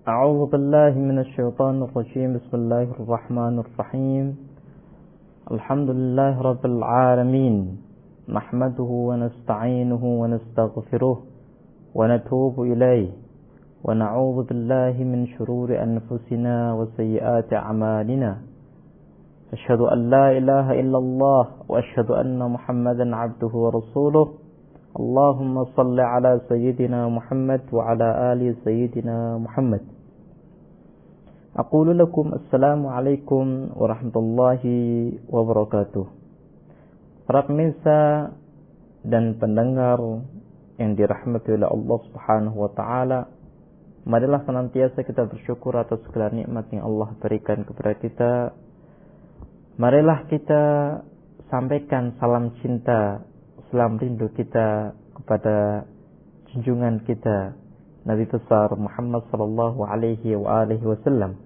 أعوذ بالله من الشيطان الرجيم. بسم الله الرحمن الرحيم. الحمد لله رب العالمين، نحمده ونستعينه ونستغفره ونتوب إليه، ونعوذ بالله من شرور أنفسنا وسيئات أعمالنا. أشهد أن لا إله إلا الله وأشهد أن محمدا عبده ورسوله. اللهم صل على سيدنا محمد وعلى آل سيدنا محمد. أقول لكم السلام عليكم ورحمة الله wabarakatuh. Para pemirsa dan pendengar yang dirahmati oleh Allah Subhanahu wa taala, marilah senantiasa kita bersyukur atas segala nikmat yang Allah berikan kepada kita. Marilah kita sampaikan salam cinta, salam rindu kita kepada junjungan kita Nabi besar Muhammad sallallahu alaihi wasallam.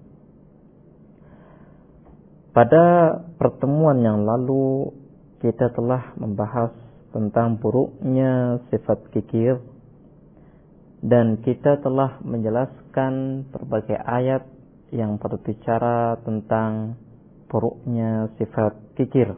Pada pertemuan yang lalu kita telah membahas tentang buruknya sifat kikir, dan kita telah menjelaskan berbagai ayat yang berbicara tentang buruknya sifat kikir.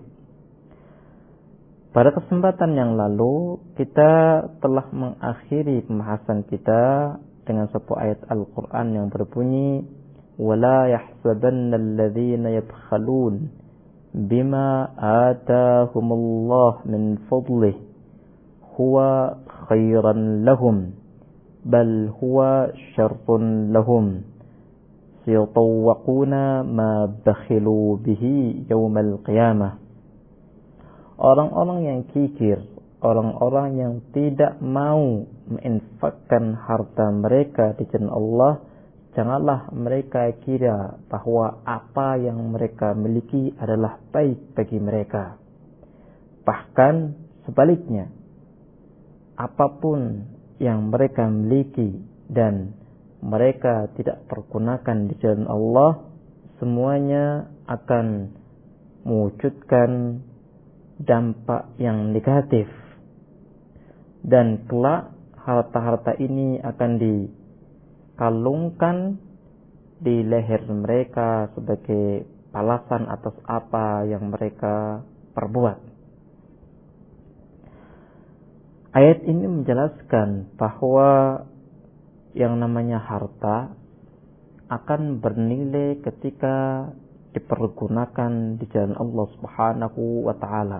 Pada kesempatan yang lalu kita telah mengakhiri pembahasan kita dengan sebuah ayat Al-Quran yang berbunyi, وَلَا يَحْسَبَنَّ الَّذِينَ يَبْخَلُونَ بِمَا آتَاهُمُ اللَّهُ مِنْ فَضْلِهِ هُوَ خَيْرًا لَهُمْ بَلْ هُوَ شَرٌّ لَهُمْ سَيُطَوَّقُونَ مَا بَخِلُوا بِهِ يَوْمَ الْقِيَامَةِ. Orang-orang yang kikir, orang-orang yang tidak mau menginfakkan harta mereka di jalan Allah, janganlah mereka kira bahwa apa yang mereka miliki adalah baik bagi mereka. Bahkan sebaliknya, apapun yang mereka miliki dan mereka tidak pergunakan di jalan Allah, semuanya akan mewujudkan dampak yang negatif, dan kelak harta-harta ini akan dikalungkan di leher mereka sebagai balasan atas apa yang mereka perbuat. Ayat ini menjelaskan bahwa yang namanya harta akan bernilai ketika dipergunakan di jalan Allah Subhanahu wa taala.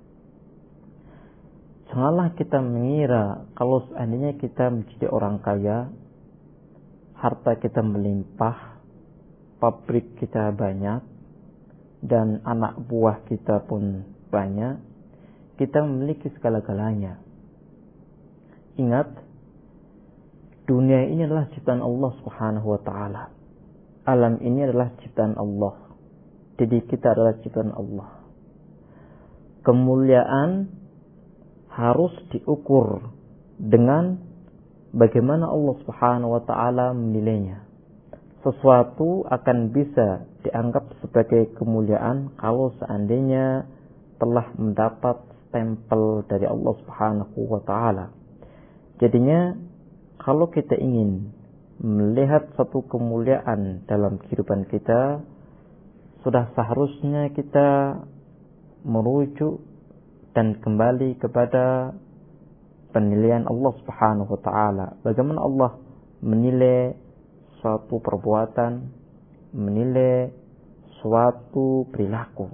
Janganlah kita mengira kalau seandainya kita menjadi orang kaya, harta kita melimpah, pabrik kita banyak, dan anak buah kita pun banyak, kita memiliki segala-galanya. Ingat, dunia ini adalah ciptaan Allah Subhanahu wa taala. Alam ini adalah ciptaan Allah. Jadi kita adalah ciptaan Allah. Kemuliaan harus diukur dengan bagaimana Allah Subhanahu wa taala menilainya. Sesuatu akan bisa dianggap sebagai kemuliaan kalau seandainya telah mendapat stempel dari Allah Subhanahu wa taala. Jadinya kalau kita ingin melihat satu kemuliaan dalam kehidupan kita, sudah seharusnya kita merujuk dan kembali kepada penilaian Allah Subhanahu wa taala. Bagaimana Allah menilai suatu perbuatan, menilai suatu perilaku.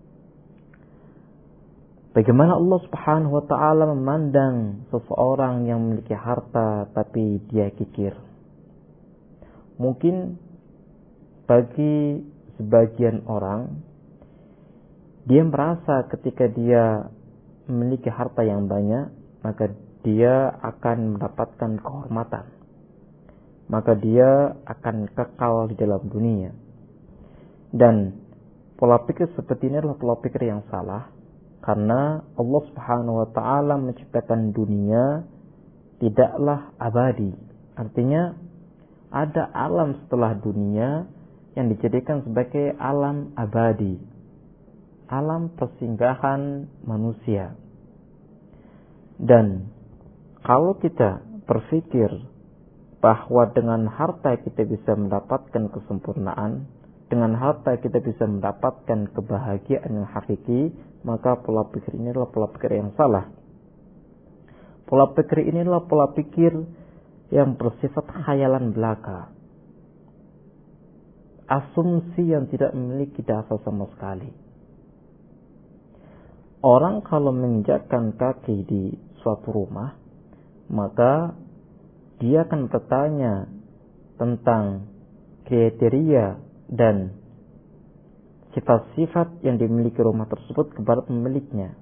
Bagaimana Allah Subhanahu wa taala memandang seseorang yang memiliki harta tapi dia kikir. Mungkin bagi sebagian orang, dia merasa ketika dia memiliki harta yang banyak, maka dia akan mendapatkan kehormatan, maka dia akan kekal di dalam dunia. Dan pola pikir seperti ini adalah pola pikir yang salah, karena Allah Subhanahu wa taala menciptakan dunia tidaklah abadi. Artinya ada alam setelah dunia yang dijadikan sebagai alam abadi, alam persinggahan manusia. Dan kalau kita berpikir bahwa dengan harta kita bisa mendapatkan kesempurnaan, dengan harta kita bisa mendapatkan kebahagiaan yang hakiki, maka pola pikir ini adalah pola pikir yang salah. Pola pikir ini adalah pola pikir yang bersifat khayalan belaka, asumsi yang tidak memiliki dasar sama sekali. Orang kalau menginjakkan kaki di suatu rumah, maka dia akan bertanya tentang kriteria dan sifat-sifat yang dimiliki rumah tersebut kepada pemiliknya.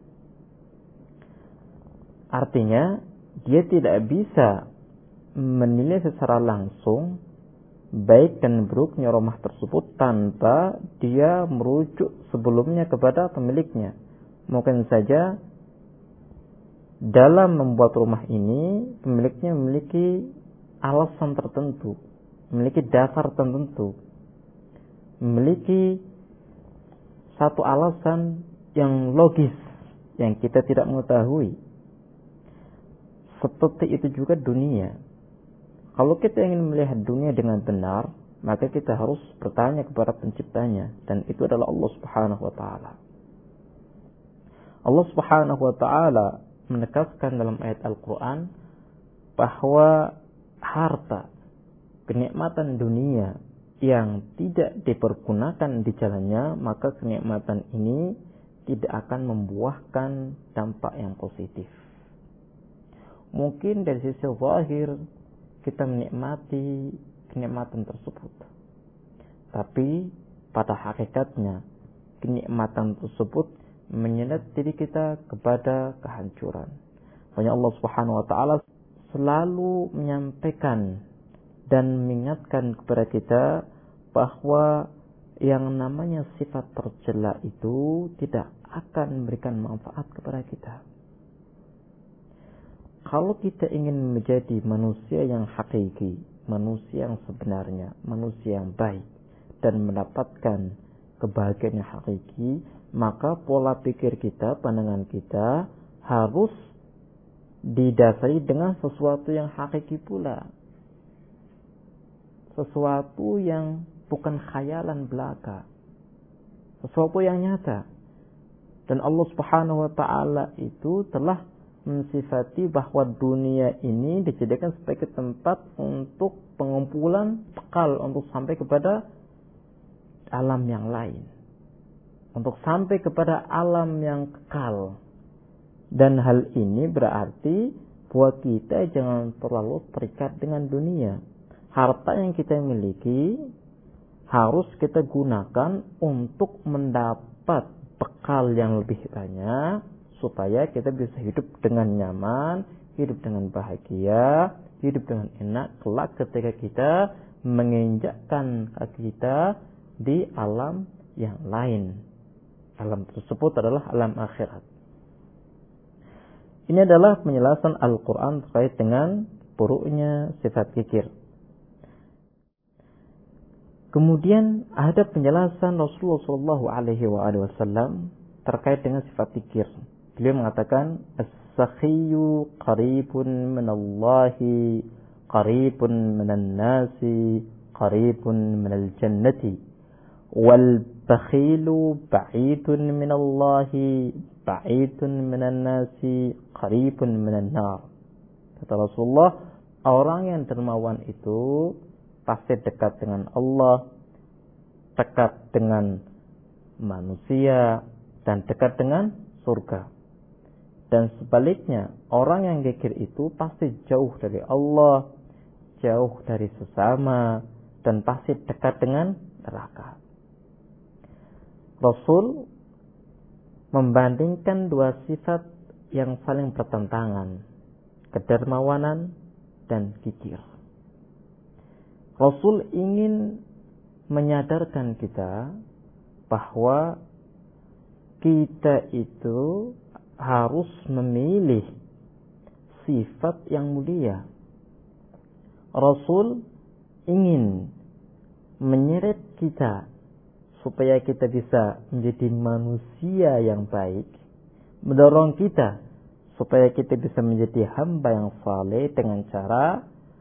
Artinya, dia tidak bisa menilai secara langsung baik dan buruknya rumah tersebut tanpa dia merujuk sebelumnya kepada pemiliknya. Mungkin saja dalam membuat rumah ini pemiliknya memiliki alasan tertentu, memiliki dasar tertentu, memiliki satu alasan yang logis yang kita tidak mengetahui. Seperti itu juga dunia. Kalau kita ingin melihat dunia dengan benar, maka kita harus bertanya kepada penciptanya, dan itu adalah Allah Subhanahu wa taala. Allah Subhanahu wa taala menegaskan dalam ayat Al-Qur'an bahwa harta, kenikmatan dunia yang tidak dipergunakan di jalannya, maka kenikmatan ini tidak akan membuahkan dampak yang positif. Mungkin dari sisi zahir kita menikmati kenikmatan tersebut, tapi pada hakikatnya kenikmatan tersebut menyeret diri kita kepada kehancuran. Makanya Allah Subhanahu wa taala selalu menyampaikan dan mengingatkan kepada kita bahwa yang namanya sifat tercela itu tidak akan memberikan manfaat kepada kita. Kalau kita ingin menjadi manusia yang hakiki, manusia yang sebenarnya, manusia yang baik, dan mendapatkan kebahagiaan yang hakiki, maka pola pikir kita, pandangan kita harus didasari dengan sesuatu yang hakiki pula. Sesuatu yang bukan khayalan belaka. Sesuatu yang nyata. Dan Allah Subhanahu wa taala itu telah mensifati bahwa dunia ini dijadikan sebagai tempat untuk pengumpulan bekal untuk sampai kepada alam yang lain. Untuk sampai kepada alam yang kekal. Dan hal ini berarti bahwa kita jangan terlalu terikat dengan dunia. Harta yang kita miliki harus kita gunakan untuk mendapat bekal yang lebih banyak, supaya kita bisa hidup dengan nyaman, hidup dengan bahagia, hidup dengan enak kelak ketika kita menginjakkan kaki kita di alam yang lain. Alam tersebut adalah alam akhirat. Ini adalah penjelasan Al-Quran terkait dengan buruknya sifat kikir. Kemudian ada penjelasan Rasulullah SAW terkait dengan sifat kikir. Beliau mengatakan, as-sakhiyyu qaribun minallahi, qaribun minan nasi, qaribun minal jannati, wal bakhilu ba'idun minallahi, ba'idun minan nasi, qaribun minan nar. Kata Rasulullah, orang yang dermawan itu pasti dekat dengan Allah, dekat dengan manusia, dan dekat dengan surga. Dan sebaliknya, orang yang kikir itu pasti jauh dari Allah, jauh dari sesama, dan pasti dekat dengan neraka. Rasul membandingkan dua sifat yang saling bertentangan, kedermawanan dan kikir. Rasul ingin menyadarkan kita bahwa kita itu harus memilih sifat yang mulia. Rasul ingin menyeret kita supaya kita bisa menjadi manusia yang baik, mendorong kita supaya kita bisa menjadi hamba yang saleh dengan cara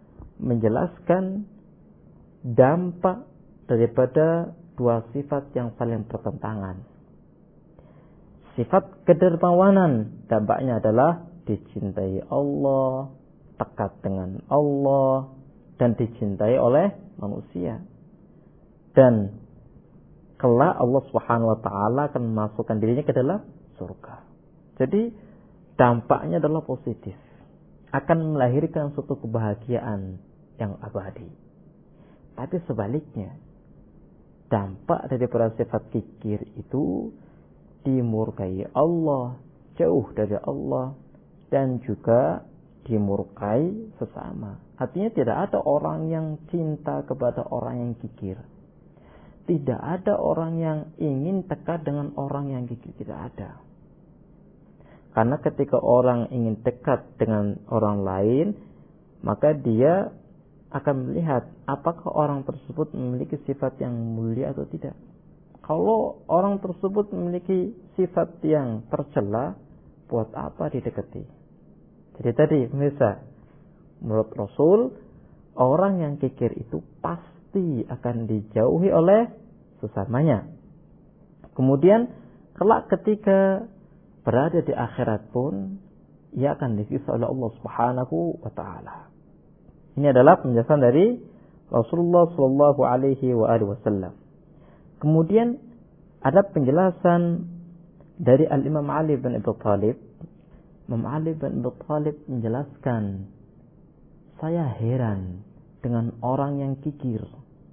menjelaskan dampak daripada dua sifat yang saling bertentangan. Sifat kedermawanan dampaknya adalah dicintai Allah, dekat dengan Allah, dan dicintai oleh manusia. Dan kelak Allah Subhanahu wa taala akan memasukkan dirinya ke dalam surga. Jadi dampaknya adalah positif. Akan melahirkan suatu kebahagiaan yang abadi. Tapi sebaliknya, dampak daripada sifat kikir itu dimurkai Allah, jauh dari Allah, dan juga dimurkai sesama. Artinya tidak ada orang yang cinta kepada orang yang kikir. Tidak ada orang yang ingin dekat dengan orang yang kikir. Tidak ada. Karena ketika orang ingin dekat dengan orang lain, maka dia akan melihat apakah orang tersebut memiliki sifat yang mulia atau tidak. Kalau orang tersebut memiliki sifat yang tercela, buat apa didekati? Jadi tadi, misal, menurut Rasul, orang yang kikir itu pasti akan dijauhi oleh sesamanya. Kemudian, kelak ketika berada di akhirat pun, ia akan disiksa oleh Allah Subhanahu wa taala. Ini adalah penjelasan dari Rasulullah sallallahu alaihi wasallam. Kemudian ada penjelasan dari Al-Imam Ali bin Abi Thalib. Imam Ali bin Abi Thalib menjelaskan, saya heran dengan orang yang kikir.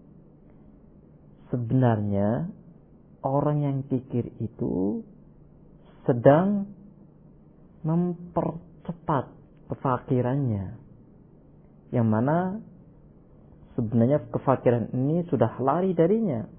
Sebenarnya orang yang kikir itu sedang mempercepat kefakirannya, yang mana sebenarnya kefakiran ini sudah lari darinya.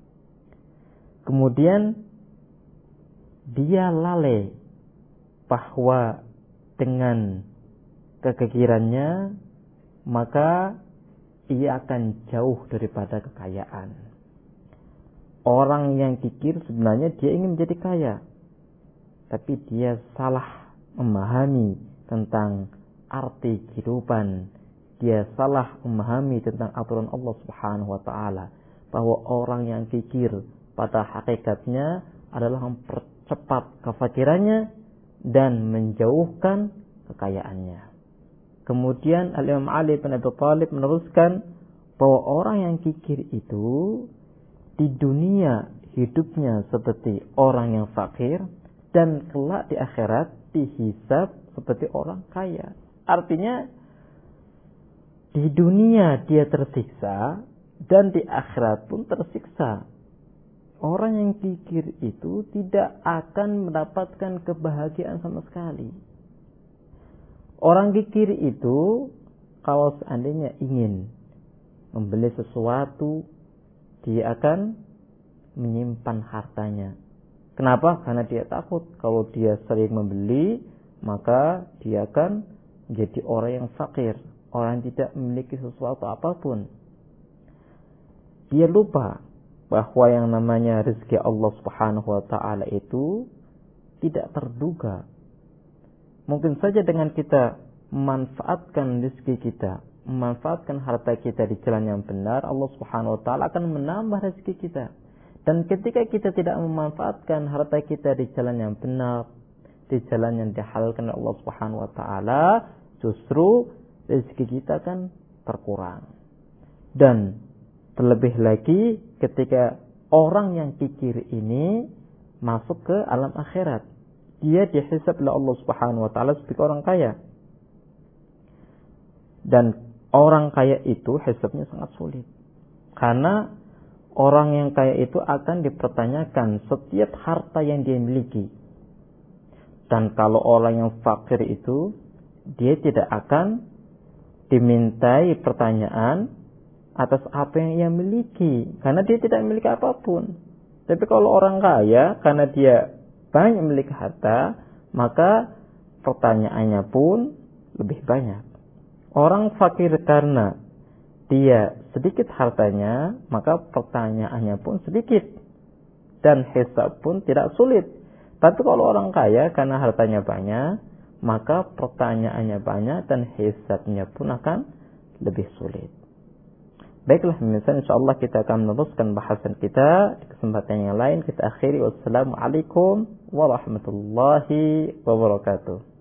Kemudian dia lalai bahwa dengan kekikirannya maka ia akan jauh daripada kekayaan. Orang yang kikir sebenarnya dia ingin menjadi kaya, tapi dia salah memahami tentang arti kehidupan. Dia salah memahami tentang aturan Allah Subhanahu wa taala, bahwa orang yang kikir pada hakikatnya adalah mempercepat kefakirannya dan menjauhkan kekayaannya. Kemudian Al-Imam Ali bin Abi Thalib meneruskan bahwa orang yang kikir itu di dunia hidupnya seperti orang yang fakir, dan kelak di akhirat dihisab seperti orang kaya. Artinya di dunia dia tersiksa dan di akhirat pun tersiksa. Orang yang kikir itu tidak akan mendapatkan kebahagiaan sama sekali. Orang kikir itu kalau seandainya ingin membeli sesuatu, dia akan menyimpan hartanya. Kenapa? Karena dia takut kalau dia sering membeli, maka dia akan menjadi orang yang fakir, orang yang tidak memiliki sesuatu apapun. Dia lupa bahwa yang namanya rezeki Allah Subhanahu wa taala itu tidak terduga. Mungkin saja dengan kita memanfaatkan rezeki kita, memanfaatkan harta kita di jalan yang benar, Allah Subhanahu wa taala akan menambah rezeki kita. Dan ketika kita tidak memanfaatkan harta kita di jalan yang benar, di jalan yang dihalalkan oleh Allah Subhanahu wa taala, justru rezeki kita akan berkurang. Dan terlebih lagi ketika orang yang kikir ini masuk ke alam akhirat, dia dihisab oleh Allah Subhanahu wa taala sebagai orang kaya. Dan orang kaya itu hisabnya sangat sulit. Karena orang yang kaya itu akan dipertanyakan setiap harta yang dia miliki. Dan kalau orang yang fakir itu, dia tidak akan dimintai pertanyaan atas apa yang ia miliki, karena dia tidak memiliki apapun. Tapi kalau orang kaya, karena dia banyak memiliki harta, maka pertanyaannya pun lebih banyak. Orang fakir karena dia sedikit hartanya, maka pertanyaannya pun sedikit, dan hisab pun tidak sulit. Tapi kalau orang kaya karena hartanya banyak, maka pertanyaannya banyak dan hisabnya pun akan lebih sulit. Baiklah, pemirsa, insyaallah kita akan meneruskan bahasan kita di kesempatan yang lain. Kita akhiri. Wassalamualaikum warahmatullahi wabarakatuh.